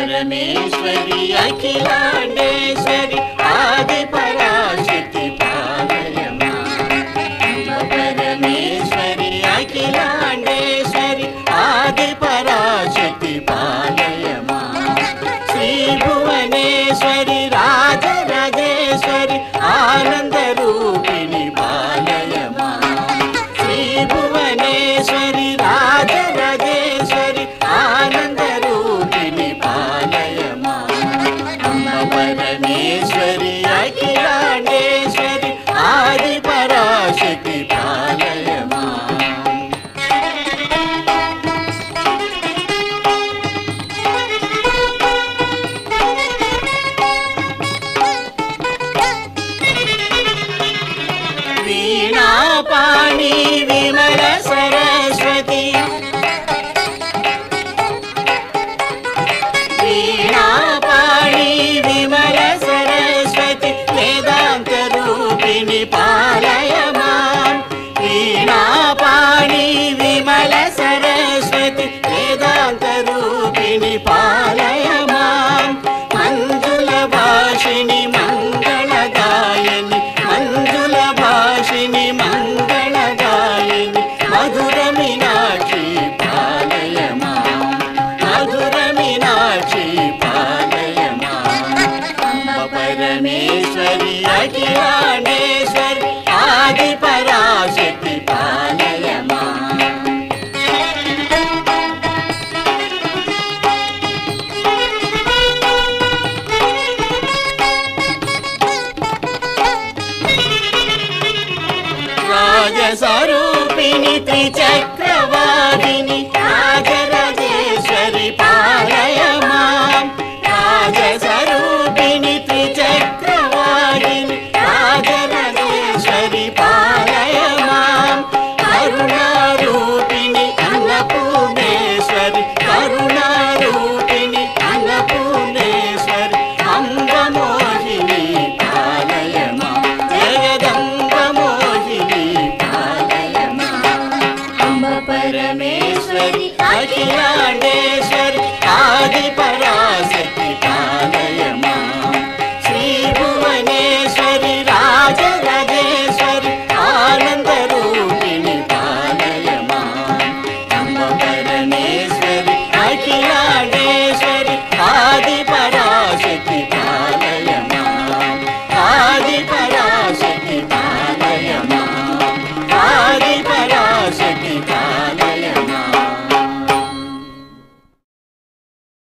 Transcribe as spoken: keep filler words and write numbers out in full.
परमेश्वरी अखिलांडेश्वरी आदि पराशक्ति पालय मां। अम्ब परमेश्वरी अखिलांडेश्वरी आदि पराशक्ति पालय मां। श्री भुवनेश्वरी राजराजेश्वरी आनंद रूपिणी पालय मां। श्री भुवनेश्वरी राजराजेश्वरी आनंद रूपिणी पालय मां। अम्ब परमेश्वरी अखिलांडेश्वरी आदि पराशक्ति पालय मां। वीणापाणि विमल सरस्वती वीणापाणि विमल सरस्वती वेदांत रूपिणी पालय मां। वीणापाणि विमल सरस्वती वेदांत रूपिणी पालय मां। मंजुल भाषिणी मंगलदायिनी मंजुल भाषिणी मंगलदायिनी मधुर मीनाक्षी पालय मां। मधुर मीनाक्षी पालय मां। अम्ब परमेश्वरी अखिलांडेश्वरी आदि पराशक्ति पालय मां। राजस्वरूपिणी त्रिचक्रवादिनी